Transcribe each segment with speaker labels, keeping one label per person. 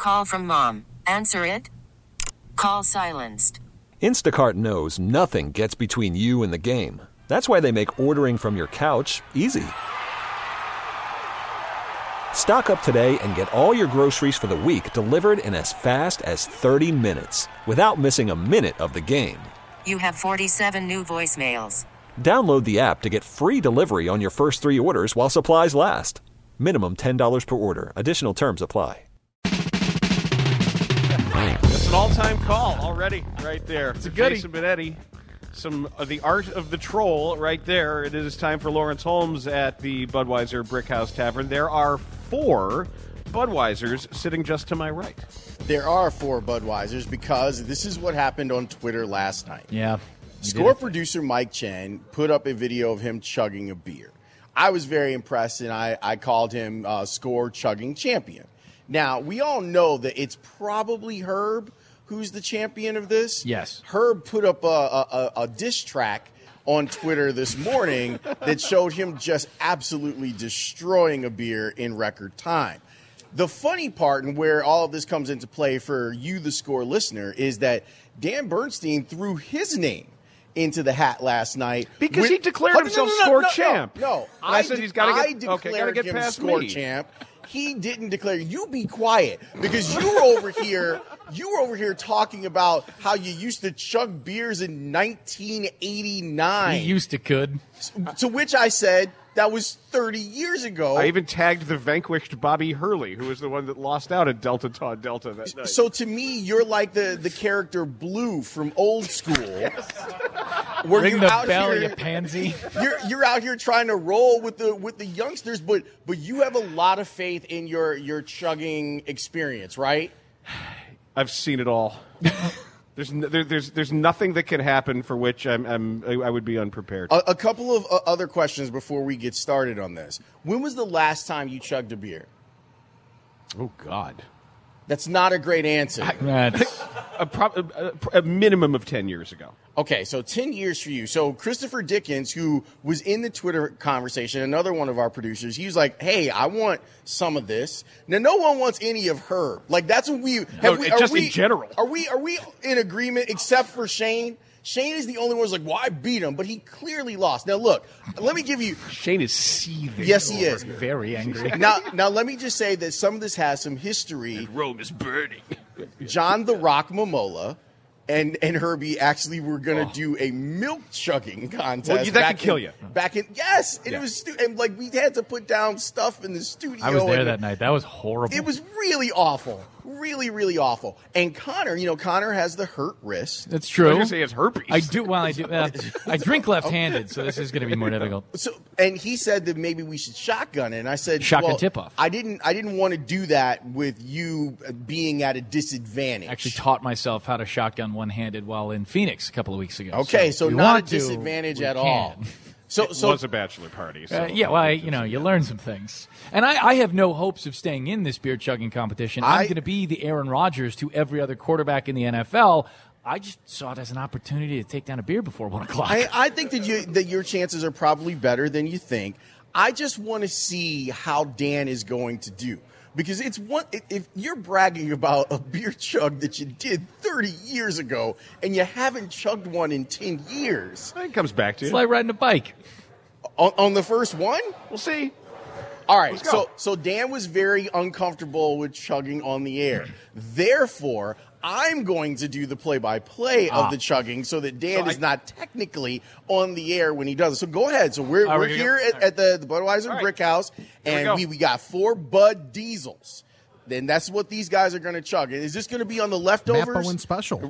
Speaker 1: Call from mom. Answer it. Call silenced.
Speaker 2: Instacart knows nothing gets between you and the game. That's why they make ordering from your couch easy. Stock up today and get all your groceries for the week delivered in as fast as 30 minutes without missing a minute of the game.
Speaker 1: You have 47 new voicemails.
Speaker 2: Download the app to get free delivery on your first 3 orders while supplies last. Minimum $10 per order. Additional terms apply.
Speaker 3: That's an all-time call already right there.
Speaker 4: It's a goodie.
Speaker 3: Jason Benetti. Some of the art of the troll right there. It is time for Lawrence Holmes at the Budweiser Brickhouse Tavern. There are 4 Budweisers sitting just to my right.
Speaker 5: There are 4 Budweisers because this is what happened on Twitter last night.
Speaker 4: Yeah.
Speaker 5: Score producer Mike Chen put up a video of him chugging a beer. I was very impressed, and I called him Score Chugging Champion. Now, we all know that it's probably Herb who's the champion of this.
Speaker 4: Yes.
Speaker 5: Herb put up a diss track on Twitter this morning that showed him just absolutely destroying a beer in record time. The funny part, and where all of this comes into play for you, the Score listener, is that Dan Bernstein threw his name into the hat last night.
Speaker 3: Because he declared himself Score champ.
Speaker 5: No,
Speaker 3: I said he's got to
Speaker 5: declared
Speaker 3: get
Speaker 5: him
Speaker 3: past
Speaker 5: Score
Speaker 3: me.
Speaker 5: champ. He didn't declare. You be quiet, because you were over here. You were over here talking about how you used to chug beers in 1989.
Speaker 4: He used to could.
Speaker 5: To which I said, that was 30 years ago.
Speaker 3: I even tagged the vanquished Bobby Hurley, who was the one that lost out at Delta Todd Delta that night.
Speaker 5: So to me, you're like the character Blue from Old School.
Speaker 3: Yes.
Speaker 5: Where
Speaker 4: Ring
Speaker 5: you're
Speaker 4: the
Speaker 5: out
Speaker 4: bell,
Speaker 5: here,
Speaker 4: you pansy.
Speaker 5: You're out here trying to roll with the youngsters, but you have a lot of faith in your chugging experience, right?
Speaker 3: I've seen it all. There's nothing that can happen for which I would be unprepared.
Speaker 5: A couple of other questions before we get started on this. When was the last time you chugged a beer?
Speaker 3: Oh God,
Speaker 5: that's not a great answer.
Speaker 3: A minimum of 10 years ago.
Speaker 5: Okay, so 10 years for you. So Christopher Dickens, who was in the Twitter conversation, another one of our producers, he was like, hey, I want some of this. Now, no one wants any of her. Like, that's what we...
Speaker 3: in general.
Speaker 5: Are we in agreement except for Shane? Shane is the only one who's like, well, I beat him, but he clearly lost. Now, look, let me give you...
Speaker 3: Shane is seething.
Speaker 5: Yes, he is.
Speaker 4: Very angry.
Speaker 5: Now, let me just say that some of this has some history.
Speaker 3: And Rome is burning.
Speaker 5: John the Rock Momola and Herbie actually were going to do a milk chugging contest.
Speaker 3: Well, that could kill you.
Speaker 5: Yes, and it was and like we had to put down stuff in the studio.
Speaker 4: I was there that night. That was horrible.
Speaker 5: It was really awful, really, really awful. And Connor has the hurt wrist.
Speaker 4: That's true.
Speaker 3: I was going to say he has herpes.
Speaker 4: I do. Well, I do. I drink left-handed, so this is going to be more difficult.
Speaker 5: So, and he said that maybe we should shotgun it. And I said,
Speaker 4: shotgun tip-off.
Speaker 5: I didn't want to do that with you being at a disadvantage.
Speaker 4: I actually taught myself how to shotgun one-handed while in Phoenix a couple of weeks ago.
Speaker 5: Okay, so not a disadvantage at all.
Speaker 3: So it was a bachelor party. So.
Speaker 4: Yeah, well, you learn some things. And I have no hopes of staying in this beer chugging competition. I'm going to be the Aaron Rodgers to every other quarterback in the NFL. I just saw it as an opportunity to take down a beer before 1 o'clock.
Speaker 5: I think that your chances are probably better than you think. I just want to see how Dan is going to do. Because if you're bragging about a beer chug that you did 30 years ago and you haven't chugged one in 10 years.
Speaker 3: It comes back to you.
Speaker 4: It's like riding a bike.
Speaker 5: On the first one?
Speaker 3: We'll see.
Speaker 5: All right, so Dan was very uncomfortable with chugging on the air. Therefore, I'm going to do the play-by-play of the chugging so that Dan is not technically on the air when he does it. So go ahead. So we're here at the Budweiser Brickhouse, and we got 4 Bud Diesels. Then that's what these guys are going to chug. Is this going to be on the leftovers?
Speaker 6: Napa One Special.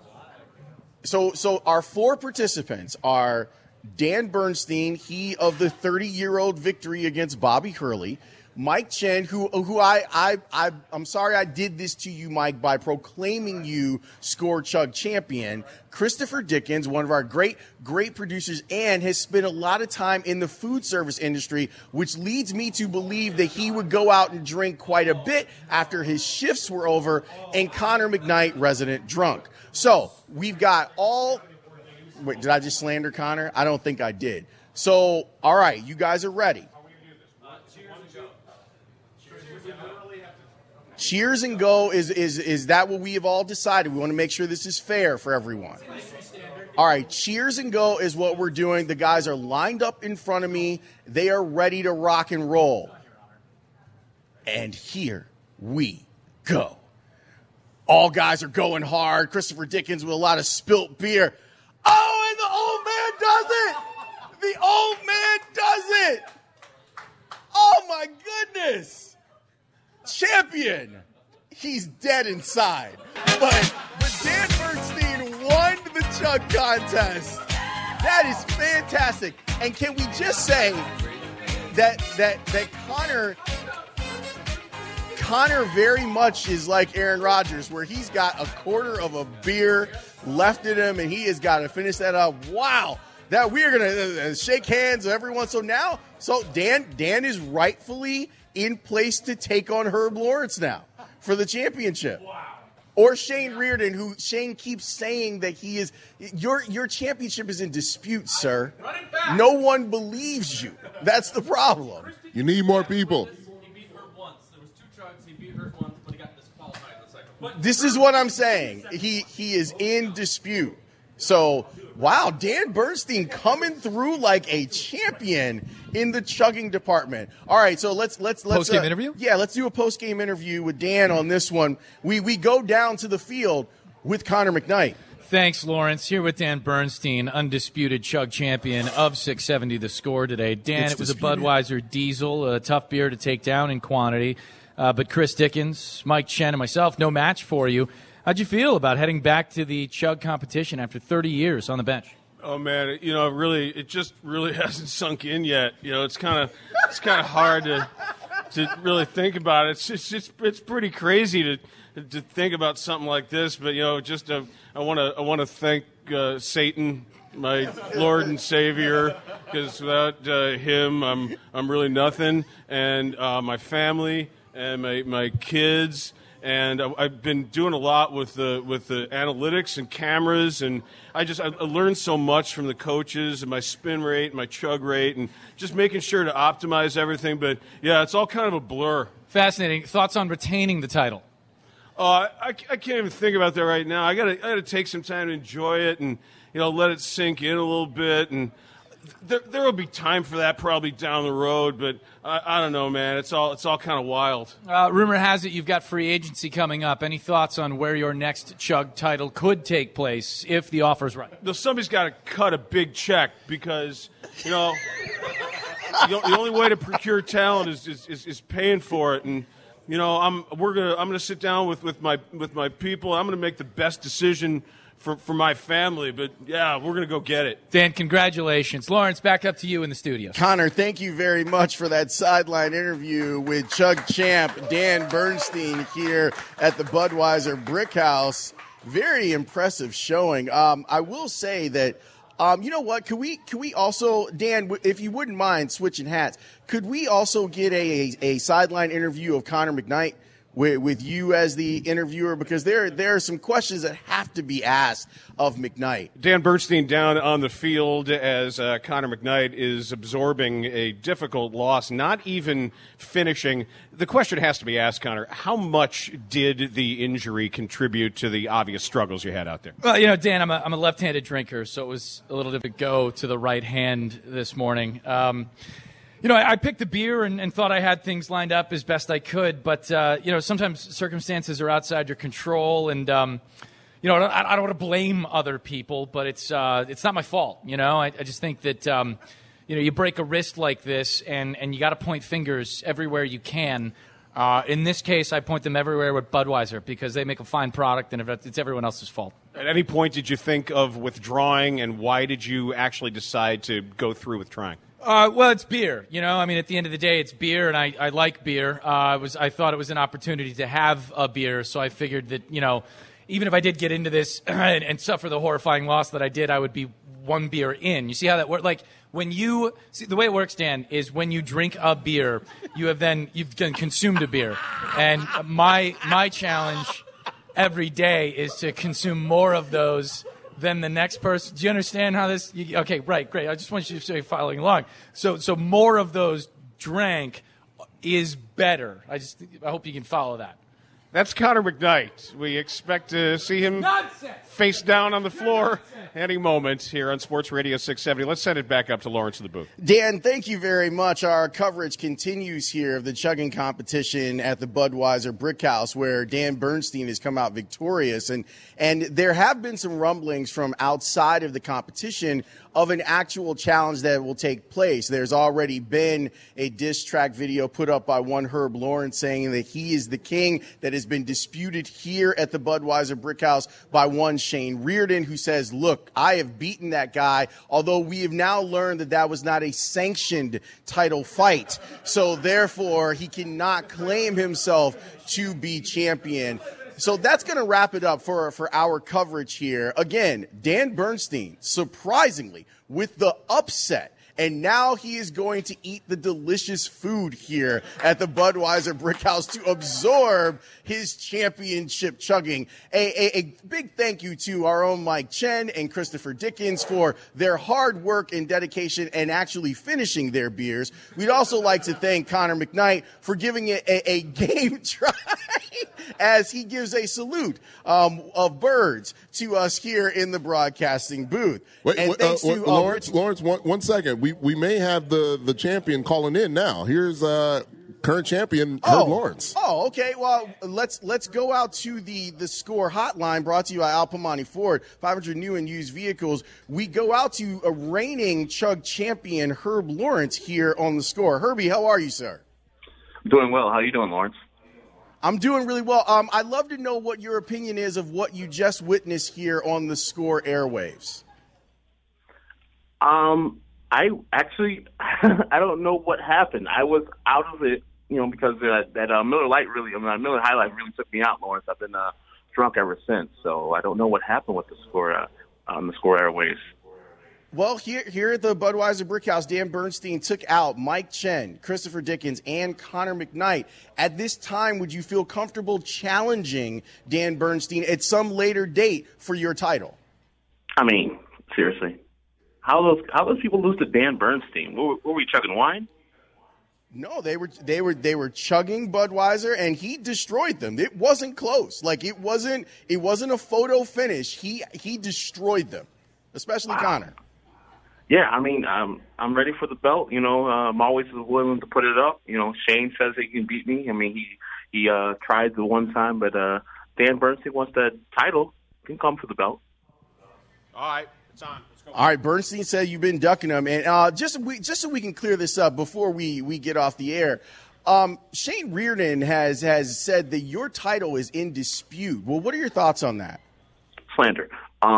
Speaker 5: So our 4 participants are Dan Bernstein, he of the 30-year-old victory against Bobby Hurley. Mike Chen, who I'm sorry I did this to you, Mike, by proclaiming you Score Chug champion. Christopher Dickens, one of our great producers, and has spent a lot of time in the food service industry, which leads me to believe that he would go out and drink quite a bit after his shifts were over, and Connor McKnight, resident drunk. So we've got all... Wait, did I just slander Connor? I don't think I did. So, all right, you guys are ready. Cheers and go is that what we have all decided? We want to make sure this is fair for everyone. All right, cheers and go is what we're doing. The guys are lined up in front of me. They are ready to rock and roll. And here we go. All guys are going hard. Christopher Dickens with a lot of spilt beer. Oh, and the old man does it! The old man does it! Oh, my goodness! Champion! He's dead inside. But Dan Bernstein won the chug contest. That is fantastic. And can we just say that Connor very much is like Aaron Rodgers, where he's got a quarter of a beer left in him, and he has got to finish that up. Wow. That we are going to shake hands with everyone. So Dan is rightfully in place to take on Herb Lawrence now for the championship. Wow. Or Shane Reardon, who Shane keeps saying that he is your championship is in dispute, sir. No one believes you. That's the problem.
Speaker 6: You need more people.
Speaker 7: He beat Herb once. There was 2 chugs. He beat Herb once, but he got disqualified in the second. But
Speaker 5: This is what I'm saying. He is in dispute. So, wow, Dan Bernstein coming through like a champion in the chugging department. All right, so let's
Speaker 4: Post-game interview?
Speaker 5: Yeah, let's do a post-game interview with Dan on this one. We go down to the field with Connor McKnight.
Speaker 4: Thanks, Lawrence. Here with Dan Bernstein, undisputed chug champion of 670 The Score today. Dan, it was a Budweiser Diesel, a tough beer to take down in quantity. But Chris Dickens, Mike Chen, and myself, no match for you. How'd you feel about heading back to the chug competition after 30 years on the bench?
Speaker 3: Oh man, it just really hasn't sunk in yet. It's kind of hard to really think about it. It's pretty crazy to think about something like this. But I want to thank Satan, my Lord and Savior, because without him, I'm really nothing. And my family and my kids. And I've been doing a lot with the analytics and cameras, and I learned so much from the coaches and my spin rate and my chug rate, and just making sure to optimize everything. But yeah, it's all kind of a blur.
Speaker 4: Fascinating. Thoughts on retaining the title?
Speaker 3: I can't even think about that right now. I gotta take some time to enjoy it and let it sink in a little bit, and there will be time for that probably down the road, but I don't know, man. It's all kind of wild.
Speaker 4: Rumor has it you've got free agency coming up. Any thoughts on where your next chug title could take place if the offer's right?
Speaker 3: Somebody's got to cut a big check because the only way to procure talent is paying for it, and I'm gonna sit down with my people. I'm gonna make the best decision for my family, but yeah, we're going to go get it.
Speaker 4: Dan, congratulations. Lawrence, back up to you in the studio.
Speaker 5: Connor, thank you very much for that sideline interview with chug champ Dan Bernstein here at the Budweiser Brick House. Very impressive showing. I will say that, you know what, could we also, Dan, if you wouldn't mind switching hats, could we also get a sideline interview of Connor McKnight with you as the interviewer, because there are some questions that have to be asked of McKnight.
Speaker 3: Dan Bernstein down on the field as Connor McKnight is absorbing a difficult loss, not even finishing. The question has to be asked, Connor, how much did the injury contribute to the obvious struggles you had out there?
Speaker 4: Well, Dan, I'm a left-handed drinker, so it was a little difficult to go to the right hand this morning. I picked the beer and thought I had things lined up as best I could, but, sometimes circumstances are outside your control, and, I don't want to blame other people, but it's not my fault, I just think that, you break a wrist like this, and you got to point fingers everywhere you can. In this case, I point them everywhere with Budweiser because they make a fine product, and it's everyone else's fault.
Speaker 3: At any point did you think of withdrawing, and why did you actually decide to go through with trying?
Speaker 4: Well, it's beer, at the end of the day, it's beer, and I like beer. I thought it was an opportunity to have a beer, so I figured that, even if I did get into this and suffer the horrifying loss that I did, I would be one beer in. You see how that works? Like, the way it works, Dan, is when you drink a beer, you've then consumed a beer. And my challenge every day is to consume more of those than the next person. Do you understand how this? Okay, right, great. I just want you to stay following along. So more of those drank is better. I hope you can follow that.
Speaker 3: That's Connor McKnight. We expect to see him face down on the floor any moment here on Sports Radio 670. Let's send it back up to Lawrence in the booth.
Speaker 5: Dan, thank you very much. Our coverage continues here of the chugging competition at the Budweiser Brickhouse, where Dan Bernstein has come out victorious. And there have been some rumblings from outside of the competition of an actual challenge that will take place. There's already been a diss track video put up by one Herb Lawrence saying that he is the king, that has been disputed here at the Budweiser Brickhouse by one Shane Reardon, who says, look, I have beaten that guy, although we have now learned that that was not a sanctioned title fight. So therefore, he cannot claim himself to be champion. So that's going to wrap it up for our coverage here. Again, Dan Bernstein, surprisingly, with the upset. And now he is going to eat the delicious food here at the Budweiser Brickhouse to absorb his championship chugging. A big thank you to our own Mike Chen and Christopher Dickens for their hard work and dedication and actually finishing their beers. We'd also like to thank Connor McKnight for giving it a game try as he gives a salute of birds to us here in the broadcasting booth.
Speaker 6: Lawrence, one second. We may have the champion calling in now. Here's current champion Herb Lawrence.
Speaker 5: Oh, okay. Well, let's go out to the score hotline brought to you by Al Pamani Ford, 500 new and used vehicles. We go out to a reigning Chug champion Herb Lawrence here on the score. Herbie, how are you, sir?
Speaker 8: Doing well. How are you doing, Lawrence?
Speaker 5: I'm doing really well. I'd love to know what your opinion is of what you just witnessed here on the score airwaves.
Speaker 8: I actually, I don't know what happened. I was out of it, because that Miller High Life really took me out, Lawrence. I've been drunk ever since, so I don't know what happened with the score on the score airways.
Speaker 5: Well, here at the Budweiser Brickhouse, Dan Bernstein took out Mike Chen, Christopher Dickens, and Connor McKnight. At this time, would you feel comfortable challenging Dan Bernstein at some later date for your title?
Speaker 8: I mean, seriously. How those people lose to Dan Bernstein? Were we chugging wine?
Speaker 5: No, they were chugging Budweiser, and he destroyed them. It wasn't close. Like it wasn't a photo finish. He destroyed them, especially Connor.
Speaker 8: Yeah, I mean, I'm ready for the belt. I'm always willing to put it up. Shane says he can beat me. I mean, he tried the one time, but Dan Bernstein wants that title. He can come for the belt.
Speaker 3: All right, it's on.
Speaker 5: All right, Bernstein said you've been ducking him, and just so we can clear this up before we get off the air, Shane Reardon has said that your title is in dispute. Well, what are your thoughts on that?
Speaker 8: Slander.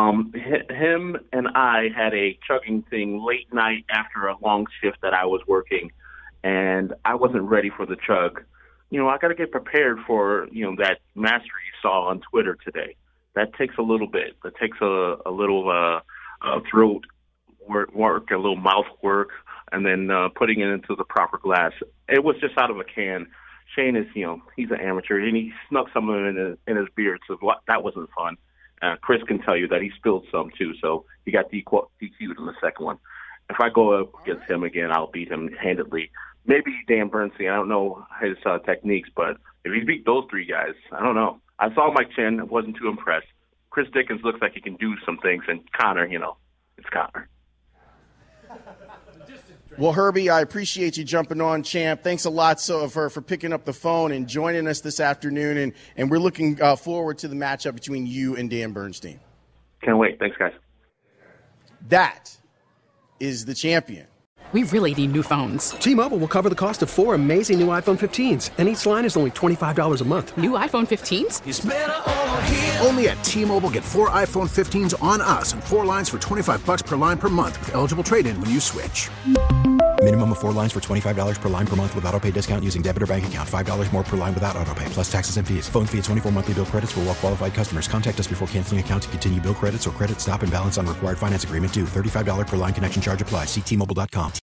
Speaker 8: Him and I had a chugging thing late night after a long shift that I was working, and I wasn't ready for the chug. I got to get prepared for that mastery you saw on Twitter today. That takes a little bit. That takes a little throat work, a little mouth work, and then putting it into the proper glass. It was just out of a can. Shane is, he's an amateur, and he snuck some of it in his beard, so that wasn't fun. Chris can tell you that he spilled some, too, so he got DQ'd in the second one. If I go up against him again, I'll beat him handedly. Maybe Dan Bernstein, I don't know his techniques, but if he beat those three guys, I don't know. I saw Mike Chen, wasn't too impressed. Chris Dickens looks like he can do some things, and Connor, it's Connor.
Speaker 5: Well, Herbie, I appreciate you jumping on, champ. Thanks a lot for picking up the phone and joining us this afternoon, and we're looking forward to the matchup between you and Dan Bernstein.
Speaker 8: Can't wait. Thanks, guys.
Speaker 5: That is the champion.
Speaker 9: We really need new phones.
Speaker 10: T-Mobile will cover the cost of 4 amazing new iPhone 15s, and each line is only $25 a month.
Speaker 9: New iPhone 15s?
Speaker 11: It's better over here. Only at T-Mobile, get 4 iPhone 15s on us and 4 lines for $25 per line per month with eligible trade-in when you switch.
Speaker 12: Minimum of 4 lines for $25 per line per month with autopay discount using debit or bank account. $5 more per line without autopay, plus taxes and fees. Phone fee at 24 monthly bill credits for well-qualified customers. Contact us before canceling account to continue bill credits or credit stop and balance on required finance agreement due. $35 per line connection charge applies. See T-Mobile.com.